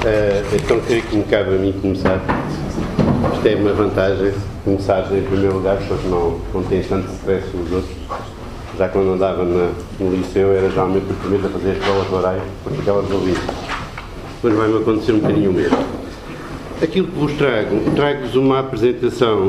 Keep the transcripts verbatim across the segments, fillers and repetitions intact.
Uh, então, creio que me cabe a mim começar. Isto é uma vantagem, começar em primeiro lugar, porque não, não tem tanto stress os outros. Já quando andava na, no liceu, era geralmente o primeiro a fazer as provas de horário, porque ficava resolvido. Depois vai-me acontecer um bocadinho o mesmo. Aquilo que vos trago, trago-vos uma apresentação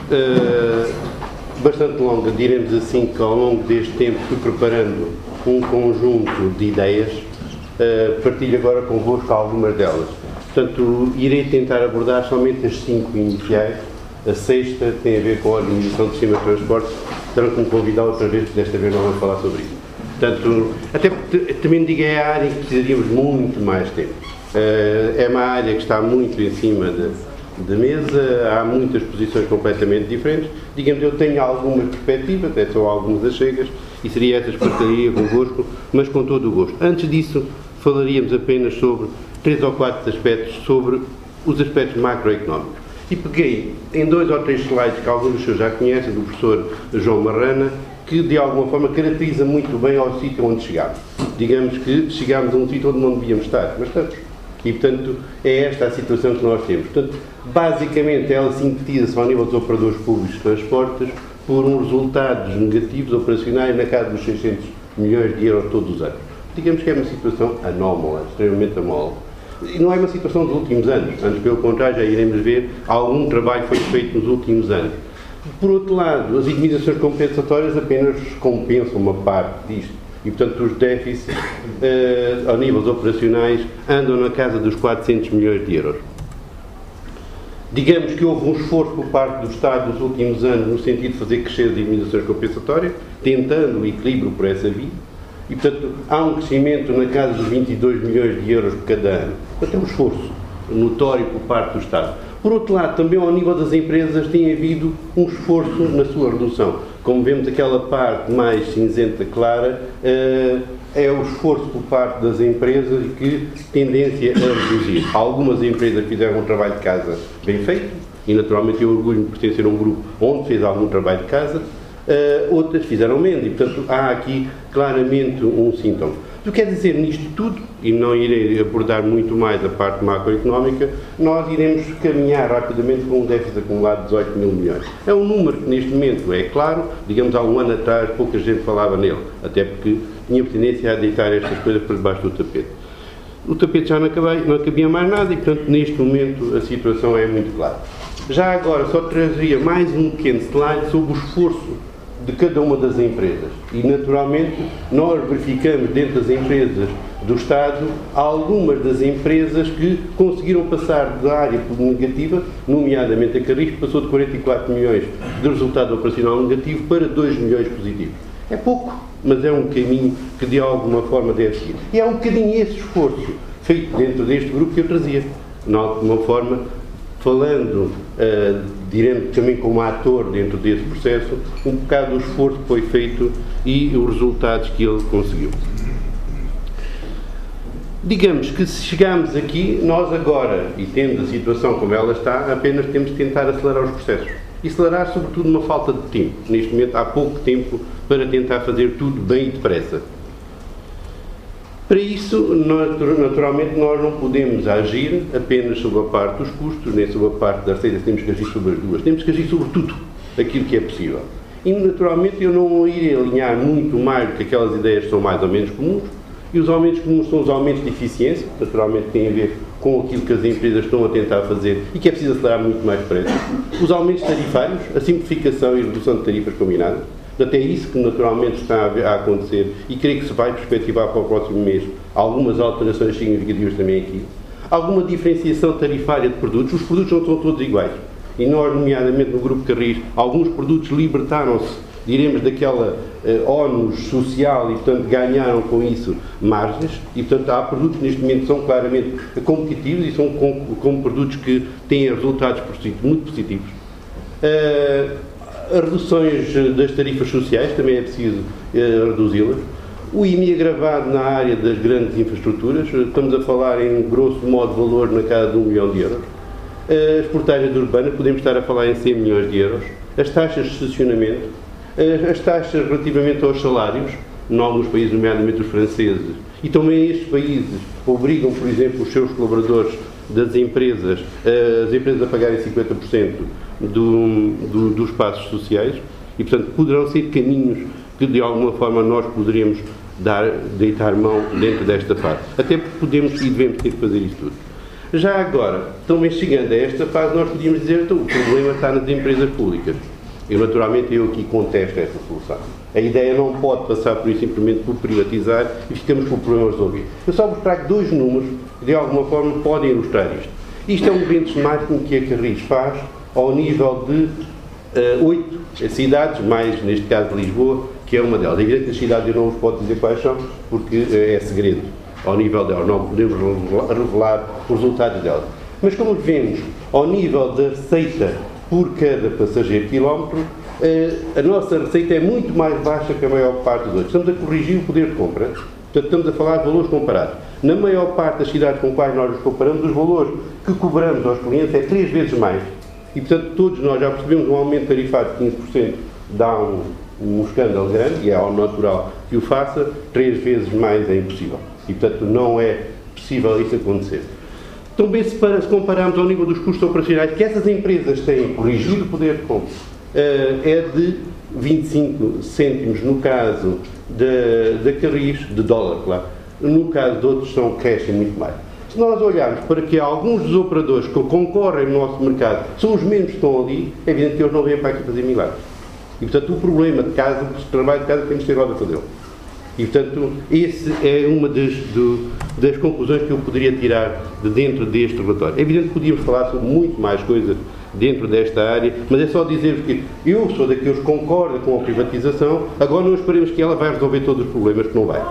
uh, bastante longa, diremos assim, que ao longo deste tempo fui preparando um conjunto de ideias. Uh, partilho agora convosco algumas delas. Portanto, irei tentar abordar somente as cinco iniciais. A sexta tem a ver com a organização do sistema de transportes. Terão que me convidar outra vez, porque desta vez não vamos falar sobre isso. Portanto, até porque também digo é a área em que precisaríamos muito mais tempo. Uh, é uma área que está muito em cima de, de mesa, há muitas posições completamente diferentes. Digamos, eu tenho algumas perspectivas, até são algumas achegas, e seria essas que partilharia convosco, mas com todo o gosto. Antes disso, falaríamos apenas sobre três ou quatro aspectos, sobre os aspectos macroeconómicos. E peguei em dois ou três slides que alguns dos senhores já conhecem, do professor João Marrana, que de alguma forma caracteriza muito bem ao sítio onde chegámos. Digamos que chegámos a um sítio onde não devíamos estar, mas estamos. E, portanto, é esta a situação que nós temos. Portanto, basicamente, ela sintetiza-se ao nível dos operadores públicos de transportes por uns resultados negativos operacionais na casa dos seiscentos milhões de euros todos os anos. Digamos que é uma situação anómala, extremamente anómala. E não é uma situação dos últimos anos, antes pelo contrário já iremos ver algum trabalho foi feito nos últimos anos. Por outro lado, as indemnizações compensatórias apenas compensam uma parte disto e, portanto, os déficits eh, ao nível operacionais andam na casa dos quatrocentos milhões de euros. Digamos que houve um esforço por parte do Estado nos últimos anos no sentido de fazer crescer as indemnizações compensatórias, tentando o equilíbrio por essa via. E, portanto, há um crescimento na casa dos vinte e dois milhões de euros por cada ano. Portanto, é um esforço notório por parte do Estado. Por outro lado, também ao nível das empresas tem havido um esforço na sua redução. Como vemos, aquela parte mais cinzenta clara uh, é o esforço por parte das empresas e que tendência a reduzir. Algumas empresas fizeram um trabalho de casa bem feito e, naturalmente, eu orgulho de pertencer a um grupo onde fez algum trabalho de casa. Uh, outras fizeram menos e, portanto, há aqui claramente um sintoma. O que quer dizer nisto tudo, e não irei abordar muito mais a parte macroeconómica, nós iremos caminhar rapidamente com um déficit acumulado de dezoito mil milhões. É um número que neste momento é claro, digamos há um ano atrás pouca gente falava nele, até porque tinha tendência a deitar estas coisas por debaixo do tapete. O tapete já não, acabei, não cabia mais nada e, portanto, neste momento a situação é muito clara. Já agora só trazeria mais um pequeno slide sobre o esforço de cada uma das empresas. E, naturalmente, nós verificamos dentro das empresas do Estado algumas das empresas que conseguiram passar da área negativa, nomeadamente a Carris, que passou de quarenta e quatro milhões de resultado operacional negativo para dois milhões positivos. É pouco, mas é um caminho que de alguma forma deve seguir. E é um bocadinho esse esforço feito dentro deste grupo que eu trazia. De alguma forma, falando, uh, diremos também como ator dentro desse processo, um bocado do esforço que foi feito e os resultados que ele conseguiu. Digamos que se chegarmos aqui, nós agora, e tendo a situação como ela está, apenas temos de tentar acelerar os processos. E acelerar, sobretudo, uma falta de tempo. Neste momento há pouco tempo para tentar fazer tudo bem e depressa. Para isso, naturalmente, nós não podemos agir apenas sobre a parte dos custos, nem sobre a parte das receitas, temos que agir sobre as duas. Temos que agir sobre tudo aquilo que é possível. E, naturalmente, eu não irei alinhar muito mais do que aquelas ideias que são mais ou menos comuns, e os aumentos comuns são os aumentos de eficiência, que naturalmente têm a ver com aquilo que as empresas estão a tentar fazer e que é preciso acelerar muito mais depressa. Os aumentos tarifários, a simplificação e a redução de tarifas combinadas, até isso que naturalmente está a acontecer e creio que se vai perspectivar para o próximo mês algumas alterações significativas também aqui. Alguma diferenciação tarifária de produtos, os produtos não são todos iguais e nós, nomeadamente no Grupo Carris, alguns produtos libertaram-se, diremos, daquela eh, ónus social e, portanto, ganharam com isso margens e, portanto, há produtos neste momento que são claramente competitivos e são com, com produtos que têm resultados muito positivos. Uh, As reduções das tarifas sociais, também é preciso uh, reduzi-las. O I M I agravado na área das grandes infraestruturas, estamos a falar em grosso modo de valor na casa de um milhão de euros. Uh, as portagens urbanas, podemos estar a falar em cem milhões de euros. As taxas de estacionamento, uh, as taxas relativamente aos salários, em alguns países, nomeadamente os franceses, E também estes países obrigam, por exemplo, os seus colaboradores das empresas, as empresas a pagarem cinquenta por cento do, do, dos passos sociais e, portanto, poderão ser caminhos que, de alguma forma, nós poderíamos dar, deitar mão dentro desta fase. Até porque podemos e devemos ter que fazer isso tudo. Já agora, também chegando a esta fase, nós podíamos dizer que então, o problema está nas empresas públicas. Eu, naturalmente, eu aqui contesto essa solução. A ideia não pode passar por isso simplesmente por privatizar e ficamos com o problema resolvido. Eu só vos trago dois números que, de alguma forma, podem ilustrar isto. Isto é um benchmarking que a Carris faz ao nível de oito uh, cidades, mais, neste caso, Lisboa, que é uma delas. É evidente que as cidades eu não vos posso dizer quais são, porque uh, é segredo ao nível delas. Não podemos revelar os resultados delas. Mas, como vemos, ao nível da receita por cada passageiro quilómetro, a nossa receita é muito mais baixa que a maior parte dos outros. Estamos a corrigir o poder de compra, portanto estamos a falar de valores comparados. Na maior parte das cidades com quais nós nos comparamos, os valores que cobramos aos clientes é três vezes mais. E, portanto, todos nós já percebemos um aumento tarifário de quinze por cento dá um, um escândalo grande, e é ao natural que o faça, três vezes mais é impossível. E, portanto, não é possível isso acontecer. Também, se, para, se compararmos ao nível dos custos operacionais que essas empresas têm corrigido o poder de compra, uh, é de vinte e cinco cêntimos no caso da, da Carris, de dólar, claro. No caso de outros são cash e muito mais. Se nós olharmos para que alguns dos operadores que concorrem no nosso mercado são os mesmos que estão ali, é evidente que eles não vêm para aqui fazer milagres. E, portanto, o problema de casa, o trabalho de casa, temos que ter roda a fazê-lo. E, portanto, essa é uma das, do, das conclusões que eu poderia tirar de dentro deste relatório. É evidente que podíamos falar sobre muito mais coisas dentro desta área, mas é só dizer que eu sou daqueles que concordam com a privatização, agora não esperemos que ela vai resolver todos os problemas, que não vai.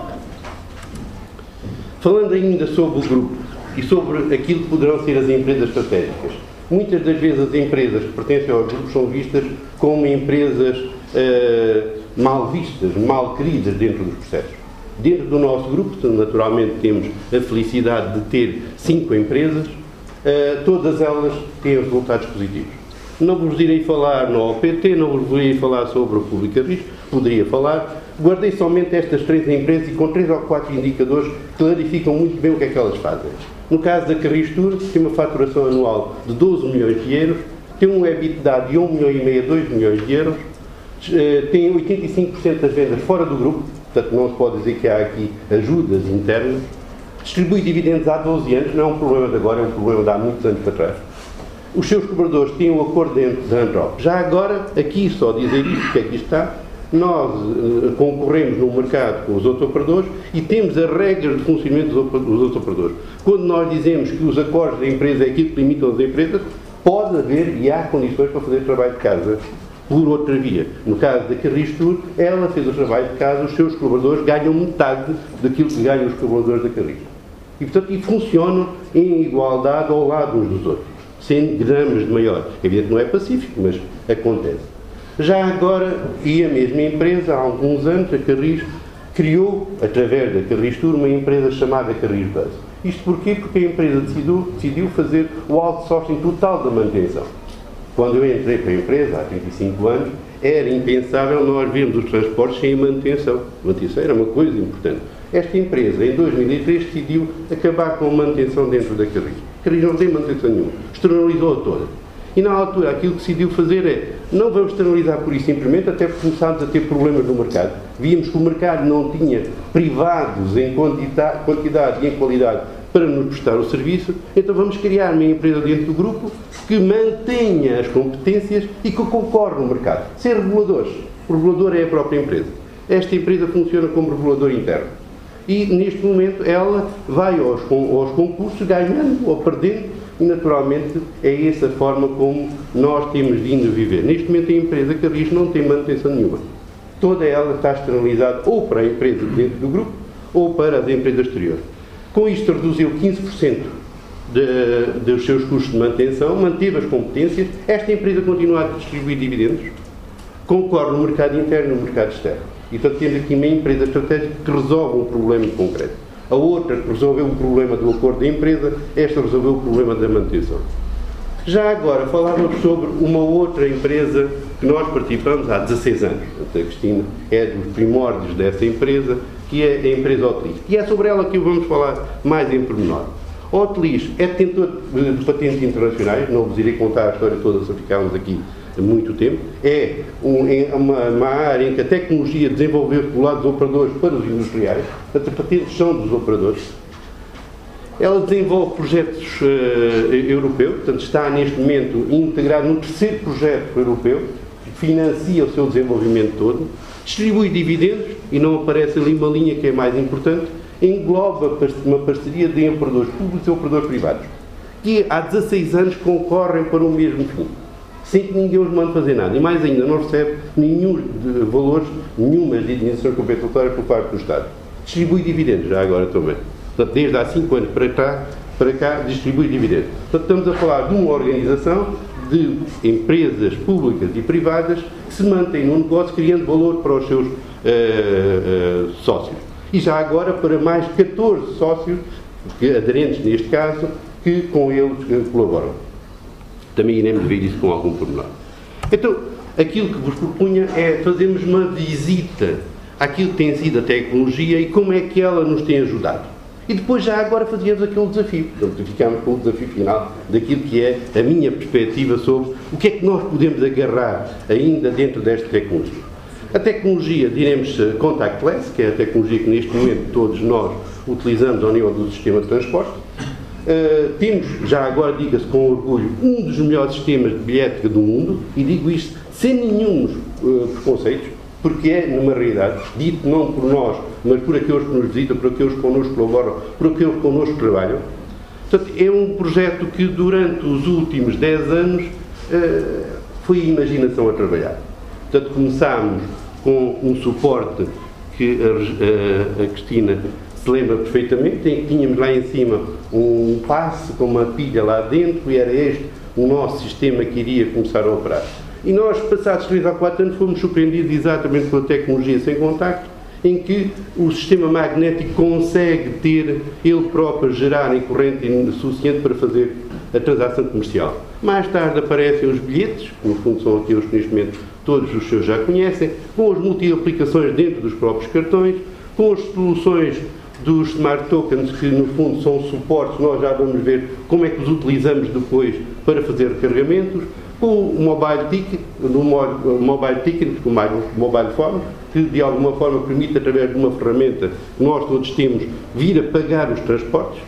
Falando ainda sobre o grupo e sobre aquilo que poderão ser as empresas estratégicas, muitas das vezes as empresas que pertencem aos grupos são vistas como empresas uh, mal vistas, mal queridas dentro dos processos. Dentro do nosso grupo, naturalmente, temos a felicidade de ter cinco empresas, uh, todas elas têm resultados positivos. Não vos irei falar no O P T, não vos irei falar sobre o Pública Risco, poderia falar. Guardei somente estas três empresas e com três ou quatro indicadores que clarificam muito bem o que é que elas fazem. No caso da Carris Tour, tem uma faturação anual de doze milhões de euros, tem um EBITDA de um milhão e meio a dois milhões de euros, tem oitenta e cinco por cento das vendas fora do grupo, portanto não se pode dizer que há aqui ajudas internas, distribui dividendos há doze anos, não é um problema de agora, é um problema de há muitos anos para trás. Os seus colaboradores têm um acordo dentro da Antrop. Já agora, aqui só dizer isto, que aqui está, nós uh, concorremos no mercado com os outros operadores e temos as regras de funcionamento dos, dos outros operadores. Quando nós dizemos que os acordos da empresa é aquilo que limitam as empresas, pode haver e há condições para fazer trabalho de casa por outra via. No caso da Carris Tour, ela fez o trabalho de casa, os seus colaboradores ganham metade daquilo que ganham os colaboradores da Carris. E, portanto, e funcionam em igualdade ao lado uns dos outros, sem gramas de maior. É evidente que não é pacífico, mas acontece. Já agora, e a mesma empresa, há alguns anos, a Carris criou, através da Carris Tour, uma empresa chamada Carris Bus. Isto porquê? Porque a empresa decidiu, decidiu fazer o outsourcing total da manutenção. Quando eu entrei para a empresa, há trinta e cinco anos, era impensável nós vermos os transportes sem manutenção. A manutenção era uma coisa importante. Esta empresa, em dois mil e três, decidiu acabar com a manutenção dentro da Carris. A Carris não tem manutenção nenhuma. Externalizou-a toda. E na altura aquilo que decidiu fazer é, não vamos externalizar por isso simplesmente, até porque começámos a ter problemas no mercado. Víamos que o mercado não tinha privados em quantidade, quantidade e em qualidade para nos prestar o serviço, então vamos criar uma empresa dentro do grupo que mantenha as competências e que concorre no mercado. Ser reguladores. O regulador é a própria empresa. Esta empresa funciona como regulador interno. E, neste momento, ela vai aos, aos concursos ganhando ou perdendo, e, naturalmente, é essa a forma como nós temos vindo a viver. Neste momento, a empresa Carris não tem manutenção nenhuma. Toda ela está externalizada ou para a empresa dentro do grupo ou para as empresas exteriores. Com isto, reduziu quinze por cento de, dos seus custos de manutenção, manteve as competências. Esta empresa continua a distribuir dividendos, concorre no mercado interno e no mercado externo. E, portanto, temos aqui uma empresa estratégica que resolve um problema concreto. A outra que resolveu o problema do acordo da empresa, esta resolveu o problema da manutenção. Já agora, falávamos sobre uma outra empresa que nós participamos há dezasseis anos. A Cristina é dos primórdios dessa empresa, que é a empresa Hotlis. E é sobre ela que vamos falar mais em pormenor. A Hotlis é detentor de patentes internacionais, não vos irei contar a história toda, se ficámos aqui muito tempo. É um, uma, uma área em que a tecnologia desenvolveu-se do lado dos operadores para os industriais, portanto, as patentes são dos operadores. Ela desenvolve projetos uh, europeus, portanto, está neste momento integrado no terceiro projeto europeu, que financia o seu desenvolvimento todo, distribui dividendos, e não aparece ali uma linha que é mais importante, engloba uma parceria de operadores públicos e operadores privados, que há dezasseis anos concorrem para o mesmo fim, sem que ninguém os mande fazer nada, e mais ainda não recebe nenhum de valores, nenhuma de indenização compensatória por parte do Estado. Distribui dividendos, já agora também. Portanto, desde há cinco anos para cá, para cá distribui dividendos. Portanto, estamos a falar de uma organização de empresas públicas e privadas que se mantém no negócio, criando valor para os seus uh, uh, sócios. E já agora para mais catorze sócios, que, aderentes neste caso, que com eles uh, colaboram. Também iremos ver isso com algum pormenor. Então, aquilo que vos propunha é fazermos uma visita àquilo que tem sido a tecnologia e como é que ela nos tem ajudado. E depois já agora fazíamos aquele desafio. Portanto, ficámos com o desafio final daquilo que é a minha perspectiva sobre o que é que nós podemos agarrar ainda dentro desta tecnologia. A tecnologia, diremos contactless, que é a tecnologia que neste momento todos nós utilizamos ao nível do sistema de transporte. Uh, temos, já agora diga-se com orgulho, um dos melhores sistemas de bilhética do mundo, e digo isto sem nenhum uh, preconceitos, porque é, numa realidade, dito não por nós, mas por aqueles que nos visitam, por aqueles que connosco colaboram, por aqueles que connosco trabalham. Portanto, é um projeto que durante os últimos dez anos uh, foi a imaginação a trabalhar. Portanto, começámos com um suporte que a, a, a Cristina se lembra perfeitamente, em que tínhamos lá em cima um passe com uma pilha lá dentro, e era este o nosso sistema que iria começar a operar. E nós, passados três a quatro anos, fomos surpreendidos exatamente pela tecnologia sem contacto, em que o sistema magnético consegue ter, ele próprio, gerar em corrente suficiente para fazer a transação comercial. Mais tarde aparecem os bilhetes, que no fundo são aqueles que neste momento todos os seus já conhecem, com as multi-aplicações dentro dos próprios cartões, com as soluções dos smart tokens, que no fundo são suportes, nós já vamos ver como é que os utilizamos depois para fazer recarregamentos, com o mobile ticket, do mobile ticket, o mobile phone, que de alguma forma permite, através de uma ferramenta que nós todos temos, vir a pagar os transportes.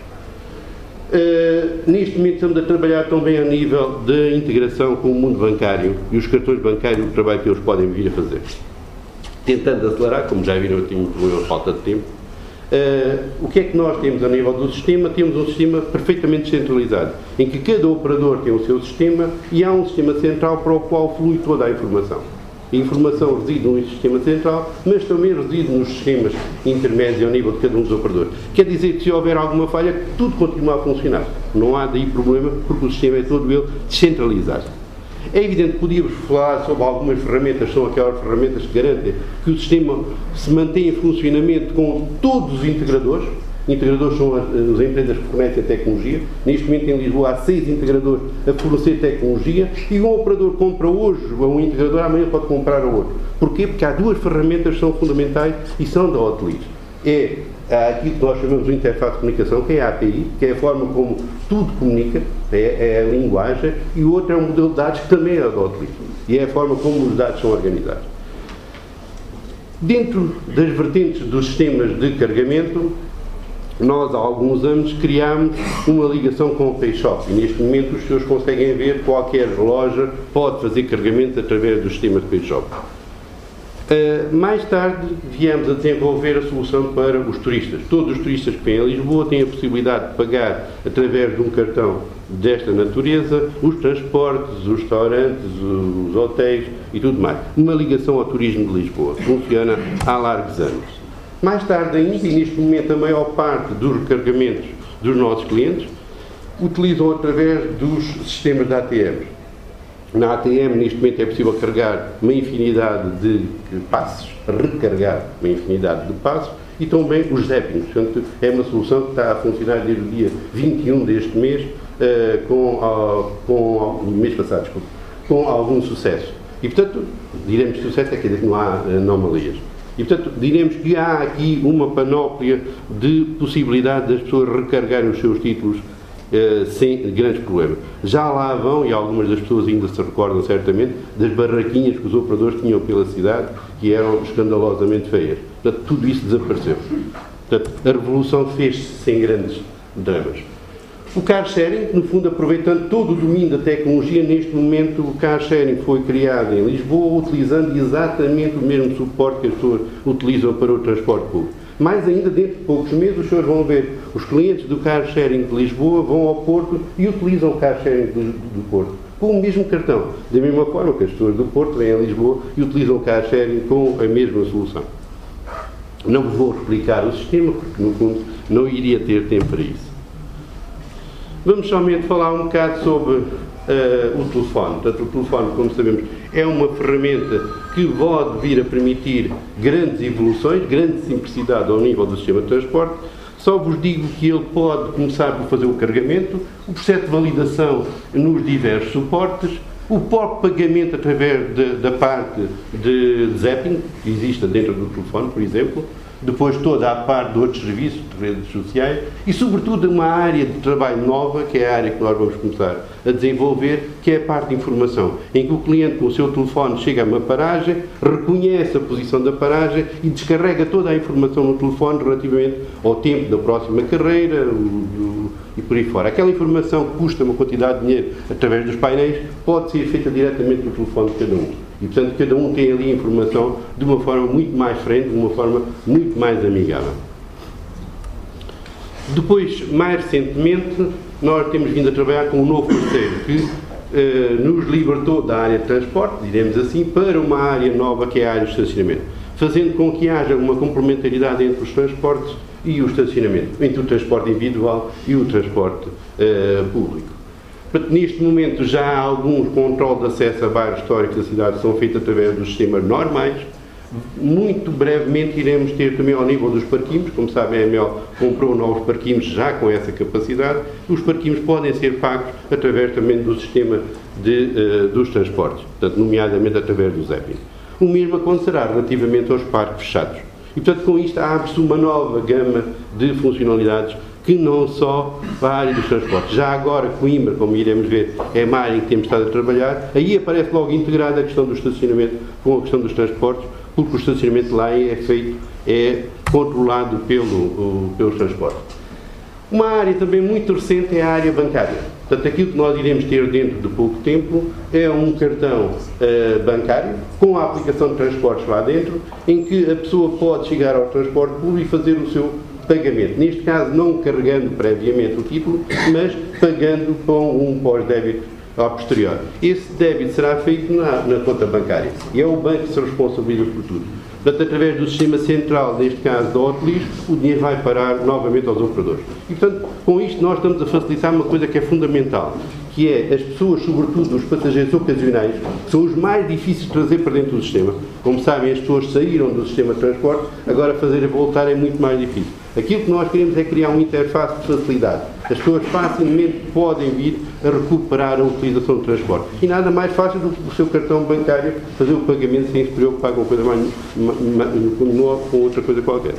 Uh, neste momento estamos a trabalhar também a nível de integração com o mundo bancário e os cartões bancários, o trabalho que eles podem vir a fazer. Tentando acelerar, como já viram, eu tenho um problema de falta de tempo. Uh, o que é que nós temos a nível do sistema? Temos um sistema perfeitamente descentralizado, em que cada operador tem o seu sistema e há um sistema central para o qual flui toda a informação. A informação reside no sistema central, mas também reside nos sistemas intermédios ao nível de cada um dos operadores. Quer dizer que se houver alguma falha, tudo continua a funcionar. Não há daí problema, porque o sistema é todo ele descentralizado. É evidente que podíamos falar sobre algumas ferramentas, são aquelas ferramentas que garantem que o sistema se mantém em funcionamento com todos os integradores. Integradores são as, as empresas que fornecem a tecnologia. Neste momento em Lisboa há seis integradores a fornecer tecnologia, e um operador compra hoje a um integrador, amanhã pode comprar a outro. Porquê? Porque há duas ferramentas que são fundamentais e são da Hotlis. É aquilo que nós chamamos de interface de comunicação, que é a A P I, que é a forma como tudo comunica, é, é a linguagem, e o outro é um modelo de dados que também é da Hotlis, e é a forma como os dados são organizados. Dentro das vertentes dos sistemas de carregamento, nós há alguns anos criámos uma ligação com o PayShop, e neste momento os senhores conseguem ver que qualquer loja pode fazer carregamentos através do sistema de PayShop. Uh, mais tarde viemos a desenvolver a solução para os turistas. Todos os turistas que vêm a Lisboa têm a possibilidade de pagar através de um cartão desta natureza os transportes, os restaurantes, os hotéis e tudo mais. Uma ligação ao turismo de Lisboa. Funciona há largos anos. Mais tarde ainda, e neste momento a maior parte dos recarregamentos dos nossos clientes utilizam através dos sistemas de A T Ms. Na A T M, neste momento, é possível carregar uma infinidade de passos, recarregar uma infinidade de passos, e também os zappings. Portanto, é uma solução que está a funcionar desde o dia vinte e um deste mês, uh, com, uh, com, no mês passado, desculpa, com algum sucesso. E, portanto, diremos que sucesso é quer dizer que não há anomalias. E, portanto, diremos que há aqui uma panóplia de possibilidade das pessoas recarregarem os seus títulos Uh, sem grandes problemas. Já lá vão, e algumas das pessoas ainda se recordam certamente, das barraquinhas que os operadores tinham pela cidade, que eram escandalosamente feias. Portanto, tudo isso desapareceu. Portanto, a revolução fez-se sem grandes dramas. O car sharing, no fundo, aproveitando todo o domínio da tecnologia, neste momento o car sharing foi criado em Lisboa, utilizando exatamente o mesmo suporte que as pessoas utilizam para o transporte público. Mais ainda, dentro de poucos meses, os senhores vão ver os clientes do car sharing de Lisboa vão ao Porto e utilizam o car sharing do, do Porto, com o mesmo cartão. Da mesma forma que as pessoas do Porto vêm a Lisboa e utilizam o car sharing com a mesma solução. Não vos vou explicar o sistema, porque, no fundo, não iria ter tempo para isso. Vamos somente falar um bocado sobre uh, o telefone. Portanto, o telefone, como sabemos, é uma ferramenta que pode vir a permitir grandes evoluções, grande simplicidade ao nível do sistema de transporte. Só vos digo que ele pode começar por fazer o carregamento, o processo de validação nos diversos suportes, o próprio pagamento através de, da parte de zapping, que existe dentro do telefone, por exemplo, depois toda a parte de outros serviços, de redes sociais e, sobretudo, uma área de trabalho nova, que é a área que nós vamos começar a desenvolver, que é a parte de informação, em que o cliente, com o seu telefone, chega a uma paragem, reconhece a posição da paragem e descarrega toda a informação no telefone relativamente ao tempo da próxima carreira o, o, e por aí fora. Aquela informação que custa uma quantidade de dinheiro através dos painéis pode ser feita diretamente no telefone de cada um. E, portanto, cada um tem ali a informação de uma forma muito mais frente, de uma forma muito mais amigável. Depois, mais recentemente, nós temos vindo a trabalhar com um novo parceiro que eh, nos libertou da área de transporte, diremos assim, para uma área nova que é a área do estacionamento, fazendo com que haja uma complementaridade entre os transportes e o estacionamento, entre o transporte individual e o transporte eh, público. Neste momento já há alguns controles de acesso a bairros históricos da cidade que são feitos através dos sistemas normais. Muito brevemente iremos ter também ao nível dos parquímetros. Como sabem, a EML comprou novos parquímetros já com essa capacidade. Os parquímetros podem ser pagos através também do sistema de, uh, dos transportes, portanto, nomeadamente através do zapping. O mesmo acontecerá relativamente aos parques fechados. E, portanto, com isto abre-se uma nova gama de funcionalidades que não só para a área dos transportes. Já agora, Coimbra, como iremos ver, é uma área em que temos estado a trabalhar. Aí aparece logo integrada a questão do estacionamento com a questão dos transportes, porque o estacionamento lá é feito, é controlado pelo, o, pelos transportes. Uma área também muito recente é a área bancária. Portanto, aquilo que nós iremos ter dentro de pouco tempo é um cartão uh, bancário com a aplicação de transportes lá dentro, em que a pessoa pode chegar ao transporte público e fazer o seu pagamento. Neste caso, não carregando previamente o título, mas pagando com um pós-débito ao posterior. Esse débito será feito na, na conta bancária e é o banco que se responsabiliza por tudo. Portanto, através do sistema central, neste caso da Autolis, o dinheiro vai parar novamente aos operadores. E, portanto, com isto nós estamos a facilitar uma coisa que é fundamental, que é as pessoas, sobretudo os passageiros ocasionais, que são os mais difíceis de trazer para dentro do sistema. Como sabem, as pessoas saíram do sistema de transporte, agora fazer a voltar é muito mais difícil. Aquilo que nós queremos é criar uma interface de facilidade. As pessoas facilmente podem vir a recuperar a utilização do transporte. E nada mais fácil do que o seu cartão bancário fazer o pagamento sem se preocupar com coisa mais, com outra coisa qualquer.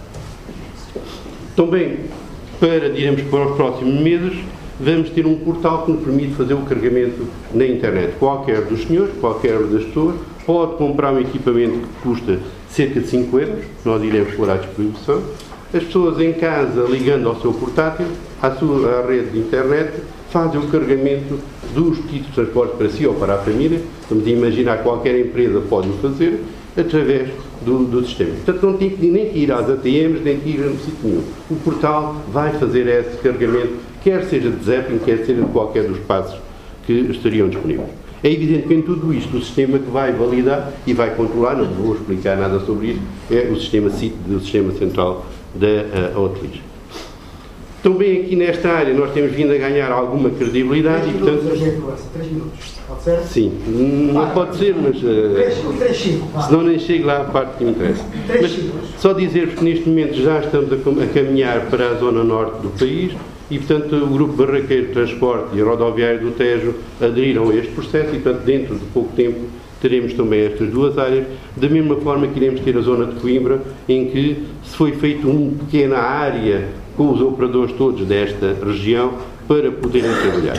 Também, para, diremos, para os próximos meses, vamos ter um portal que nos permite fazer o carregamento na internet. Qualquer dos senhores, qualquer das pessoas, pode comprar um equipamento que custa cerca de cinco euros, nós iremos pôr à disposição. As pessoas em casa, ligando ao seu portátil, à sua à rede de internet, fazem o carregamento dos títulos de transporte para si ou para a família. Vamos imaginar que qualquer empresa pode o fazer através do, do sistema. Portanto, não tem que, nem que ir às A T Ms, nem que ir a sítio nenhum. O portal vai fazer esse carregamento, quer seja de zapping, quer seja de qualquer dos passos que estariam disponíveis. É evidente que em tudo isto o sistema que vai validar e vai controlar, não vou explicar nada sobre isso, é o sistema C I T, do Sistema Central da Autolis. Também aqui nesta área nós temos vindo a ganhar alguma credibilidade e, portanto... três minutos, pode ser? Sim, não ah, pode ser, mas... Uh, senão nem chego lá à parte que me interessa. Mas só dizer-vos que neste momento já estamos a, a caminhar para a zona norte do país e, portanto, o Grupo Barraqueiro de Transporte e a Rodoviária do Tejo aderiram a este processo e, portanto, dentro de pouco tempo teremos também estas duas áreas, da mesma forma que iremos ter a zona de Coimbra, em que se foi feito uma pequena área com os operadores todos desta região para poderem trabalhar.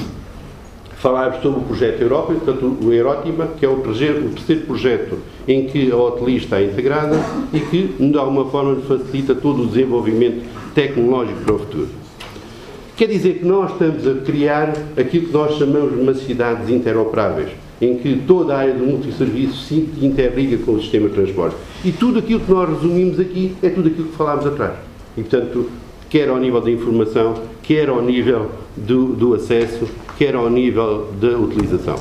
Falar sobre o projeto Europa, portanto, o Erótima, que é o terceiro, o terceiro projeto em que a Hoteli está integrada e que, de alguma forma, facilita todo o desenvolvimento tecnológico para o futuro. Quer dizer que nós estamos a criar aquilo que nós chamamos de uma cidades interoperáveis, em que toda a área do multisserviço se interliga com o sistema de transporte. E tudo aquilo que nós resumimos aqui é tudo aquilo que falámos atrás. E, portanto, quer ao nível da informação, quer ao nível do, do acesso, quer ao nível da utilização.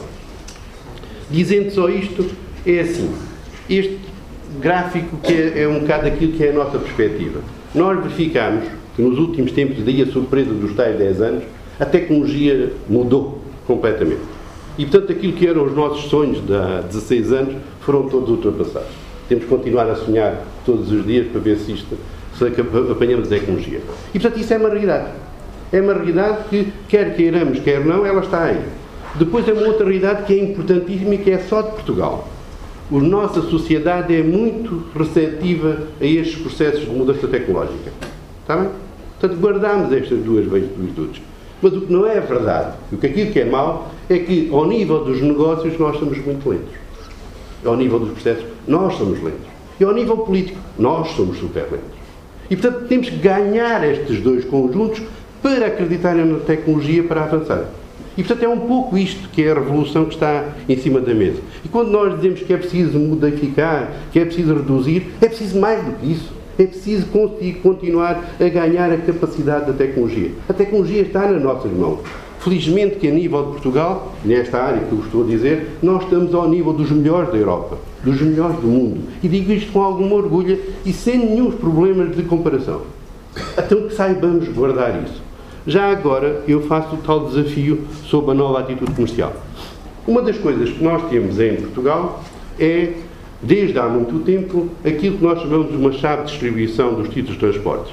Dizendo só isto, é assim, este gráfico que é, é um bocado aquilo que é a nossa perspectiva. Nós verificamos que nos últimos tempos, daí a surpresa dos tais dez anos, a tecnologia mudou completamente. E, portanto, aquilo que eram os nossos sonhos de há dezasseis anos foram todos ultrapassados. Temos que continuar a sonhar todos os dias para ver se isto, se apanhamos a tecnologia. E, portanto, isso é uma realidade. É uma realidade que, quer queiramos, quer não, ela está aí. Depois é uma outra realidade que é importantíssima e que é só de Portugal. A nossa sociedade é muito receptiva a estes processos de mudança tecnológica. Está bem? Portanto, guardamos estas duas virtudes. Mas o que não é verdade, o que aquilo que é mau, é que, ao nível dos negócios, nós somos muito lentos. Ao nível dos processos, nós somos lentos. E ao nível político, nós somos super lentos. E, portanto, temos que ganhar estes dois conjuntos para acreditarem na tecnologia para avançar. E, portanto, é um pouco isto que é a revolução que está em cima da mesa. E quando nós dizemos que é preciso modificar, que é preciso reduzir, é preciso mais do que isso. É preciso continuar a ganhar a capacidade da tecnologia. A tecnologia está nas nossas mãos. Felizmente que a nível de Portugal, nesta área que eu estou a dizer, nós estamos ao nível dos melhores da Europa, dos melhores do mundo. E digo isto com algum orgulho e sem nenhum problemas de comparação. Então que saibamos guardar isso. Já agora eu faço o tal desafio sobre a nova atitude comercial. Uma das coisas que nós temos em Portugal é, desde há muito tempo, aquilo que nós chamamos de uma chave de distribuição dos títulos de transporte.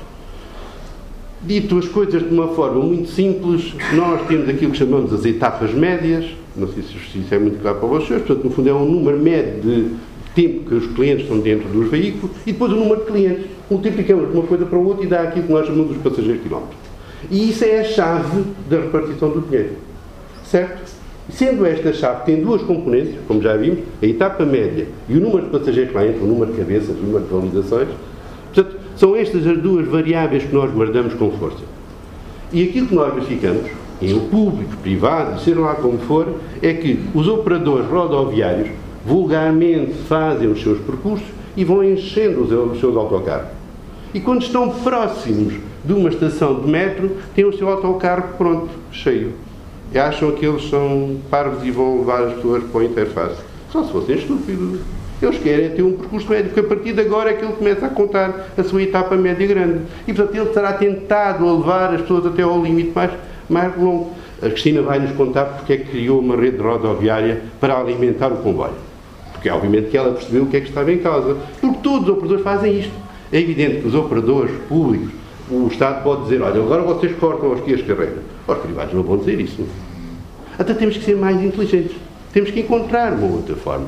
Dito as coisas de uma forma muito simples, nós temos aquilo que chamamos as etapas médias, não sei se isso é muito claro para vocês, portanto, no fundo é um número médio de tempo que os clientes estão dentro dos veículos e depois o número de clientes. Multiplicamos de uma coisa para a outra e dá aquilo que nós chamamos de passageiros quilómetros. E isso é a chave da repartição do dinheiro. Certo? Sendo esta a chave, tem duas componentes, como já vimos, a etapa média e o número de passageiros que lá entram, o número de cabeças, o número de validações. Portanto, são estas as duas variáveis que nós guardamos com força. E aquilo que nós verificamos, em o público, privado, seja lá como for, é que os operadores rodoviários vulgarmente fazem os seus percursos e vão enchendo os seus autocarros. E quando estão próximos de uma estação de metro, têm o seu autocarro pronto, cheio. E acham que eles são parvos e vão levar as pessoas para a interface. Só se fossem estúpidos. Eles querem ter um percurso médio, porque a partir de agora é que ele começa a contar a sua etapa média grande. E, portanto, ele terá tentado a levar as pessoas até ao limite mais, mais longo. A Cristina vai nos contar porque é que criou uma rede rodoviária para alimentar o comboio. Porque, obviamente, que ela percebeu o que é que estava em causa. Porque todos os operadores fazem isto. É evidente que os operadores públicos, o Estado pode dizer, olha, agora vocês cortam aqui as carreiras. Os privados não vão dizer isso. Até temos que ser mais inteligentes. Temos que encontrar uma outra forma.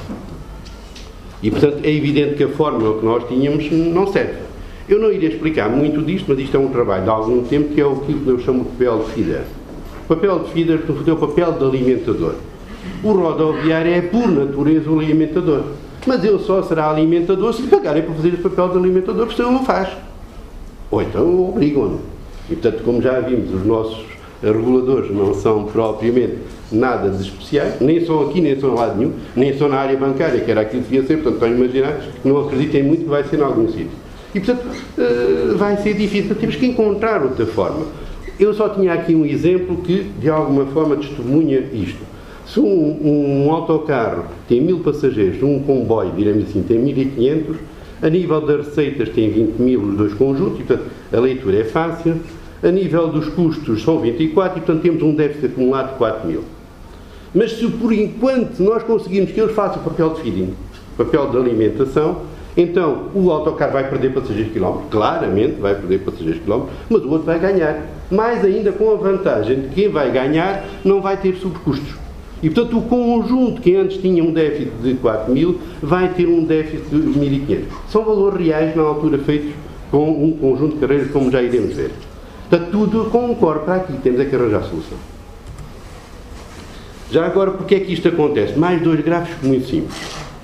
E, portanto, é evidente que a fórmula que nós tínhamos não serve. Eu não iria explicar muito disto, mas isto é um trabalho de algum tempo que é o que eu chamo de papel de feeder. O papel de feeder é o papel de alimentador. O rodoviário é, por natureza, o alimentador. Mas ele só será alimentador se lhe pagarem para fazer esse papel de alimentador, porque senão não faz. Ou então obrigam-no. E, portanto, como já vimos, os nossos reguladores não são propriamente nada de especiais, nem são aqui, nem são em lado nenhum, nem são na área bancária, que era aquilo que devia ser, portanto, estão a imaginar que não acreditem muito que vai ser em algum sítio. E, portanto, uh, vai ser difícil, temos que encontrar outra forma. Eu só tinha aqui um exemplo que, de alguma forma, testemunha isto. Se um, um autocarro tem mil passageiros, um comboio, diremos assim, tem mil e quinhentos, a nível das receitas tem vinte mil os dois conjuntos, e, portanto, a leitura é fácil. A nível dos custos são vinte e quatro, e, portanto, temos um déficit acumulado de quatro mil. Mas se, por enquanto, nós conseguirmos que eles façam o papel de feeding, papel de alimentação, então o autocarro vai perder passageiros quilómetros, claramente vai perder passageiros quilómetros, mas o outro vai ganhar. Mais ainda com a vantagem de que quem vai ganhar não vai ter sobrecustos. E, portanto, o conjunto que antes tinha um déficit de quatro mil vai ter um déficit de mil e quinhentos. São valores reais, na altura, feitos com um conjunto de carreiras, como já iremos ver. Portanto, tudo concorre para aqui, temos é que arranjar a solução. Já agora, porque é que isto acontece? Mais dois gráficos muito simples.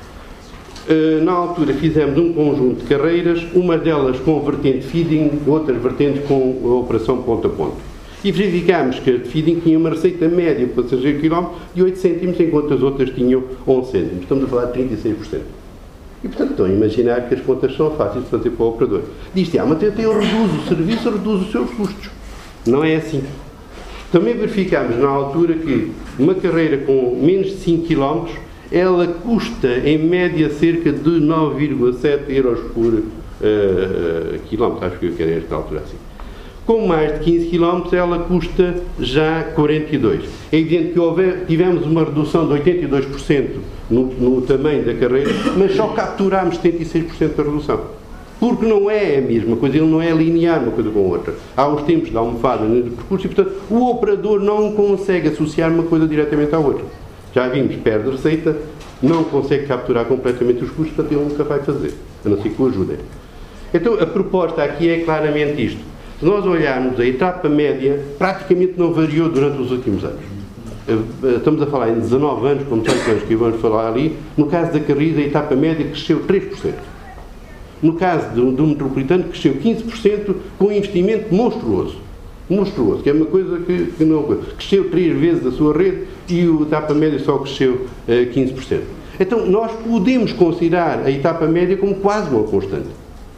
Uh, na altura fizemos um conjunto de carreiras, uma delas com vertente feeding, outras vertentes com a operação ponto a ponto. E verificámos que a de feeding tinha uma receita média por passageiro quilómetro de oito cêntimos, enquanto as outras tinham onze cêntimos. Estamos a falar de trinta e seis por cento. E, portanto, estão a imaginar que as contas são fáceis de fazer para o operador. Diz-te, ah, mas eu reduzo o serviço, reduzo os seus custos. Não é assim. Também verificámos na altura que uma carreira com menos de cinco quilómetros, ela custa, em média, cerca de nove vírgula sete euros por uh, quilómetro. Acho que eu quero esta altura assim. Com mais de quinze quilómetros, ela custa já quarenta e dois. É evidente que houve, tivemos uma redução de oitenta e dois por cento no, no tamanho da carreira, mas só capturámos setenta e seis por cento da redução. Porque não é a mesma coisa, ele não é linear uma coisa com a outra. Há uns tempos de almofada no percurso e, portanto, o operador não consegue associar uma coisa diretamente à outra. Já vimos, perde receita, não consegue capturar completamente os custos, portanto, ele nunca vai fazer, a não ser que o ajudem. Então, a proposta aqui é claramente isto. Se nós olharmos a etapa média, praticamente não variou durante os últimos anos. Estamos a falar em dezanove anos, como dezoito anos que vamos falar ali. No caso da Carris, a etapa média cresceu três por cento. No caso do, do Metropolitano, cresceu quinze por cento com um investimento monstruoso. Monstruoso, que é uma coisa que, que não... Cresceu três vezes a sua rede e a etapa média só cresceu uh, quinze por cento. Então, nós podemos considerar a etapa média como quase uma constante.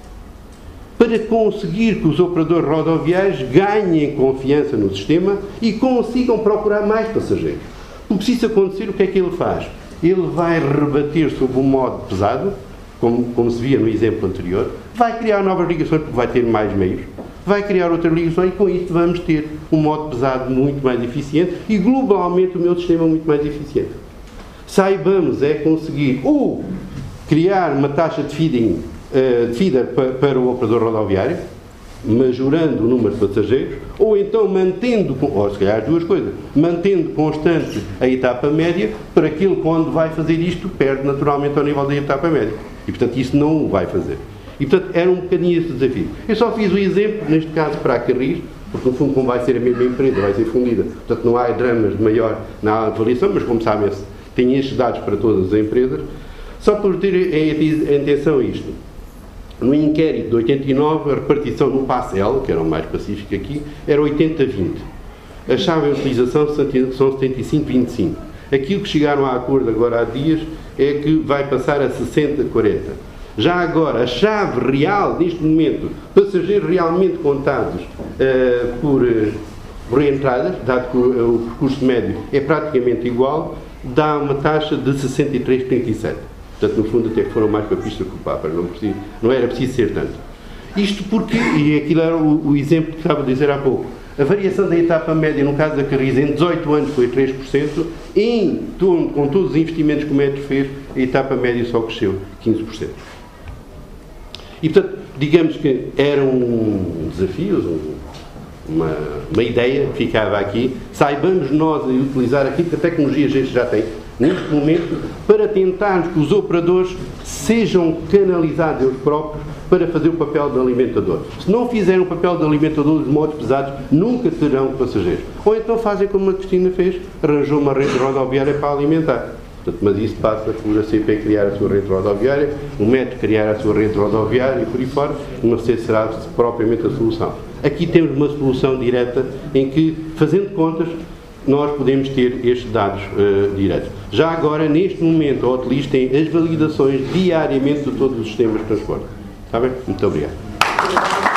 Para conseguir que os operadores rodoviários ganhem confiança no sistema e consigam procurar mais passageiros. Porque se isso acontecer, o que é que ele faz? Ele vai rebater sobre o modo pesado, como, como se via no exemplo anterior, vai criar novas ligações porque vai ter mais meios, vai criar outras ligações e com isso vamos ter um modo pesado muito mais eficiente e globalmente o meu sistema muito mais eficiente. Saibamos é conseguir ou criar uma taxa de feeding de feeder para o operador rodoviário, majorando o número de passageiros, ou então mantendo, ou se calhar as duas coisas, mantendo constante a etapa média, para que ele, quando vai fazer isto, perde naturalmente ao nível da etapa média. E, portanto, isso não o vai fazer. E, portanto, era um bocadinho esse desafio. Eu só fiz o exemplo, neste caso, para a Carris, porque, no fundo, como vai ser a mesma empresa, vai ser fundida. Portanto, não há dramas de maior na avaliação, mas, como sabem, tem estes dados para todas as empresas. Só por ter em atenção isto. No inquérito de oitenta e nove, a repartição no passe L, que era o mais pacífico aqui, era oitenta a vinte. A chave de utilização são setenta e cinco a vinte e cinco. Aquilo que chegaram a acordo agora há dias é que vai passar a sessenta a quarenta. Já agora, a chave real, neste momento, passageiros realmente contados uh, por, uh, por entradas, dado que o, o percurso médio é praticamente igual, dá uma taxa de sessenta e três a trinta e sete. Portanto, no fundo, até que foram mais papistas que o Papa, não, preciso, não era preciso ser tanto. Isto porque, e aquilo era o, o exemplo que estava a dizer há pouco, a variação da etapa média, no caso da Carris, em dezoito anos foi três por cento, em torno, com todos os investimentos que o Metro fez, a etapa média só cresceu quinze por cento. E, portanto, digamos que era um desafio, um, uma, uma ideia que ficava aqui, saibamos nós utilizar aquilo que a tecnologia a gente já tem, neste momento, para tentarmos que os operadores sejam canalizados eles próprios para fazer o papel de alimentador. Se não fizerem o papel de alimentador dos modos pesados, nunca terão passageiros. Ou então fazem como a Cristina fez, arranjou uma rede rodoviária para alimentar. Portanto, mas isso passa por a C P criar a sua rede rodoviária, o Metro criar a sua rede rodoviária e por aí fora, não sei se será propriamente a solução. Aqui temos uma solução direta em que, fazendo contas, nós podemos ter estes dados uh, diretos. Já agora, neste momento, a Hotlis tem as validações diariamente de todos os sistemas de transporte. Está bem? Muito obrigado.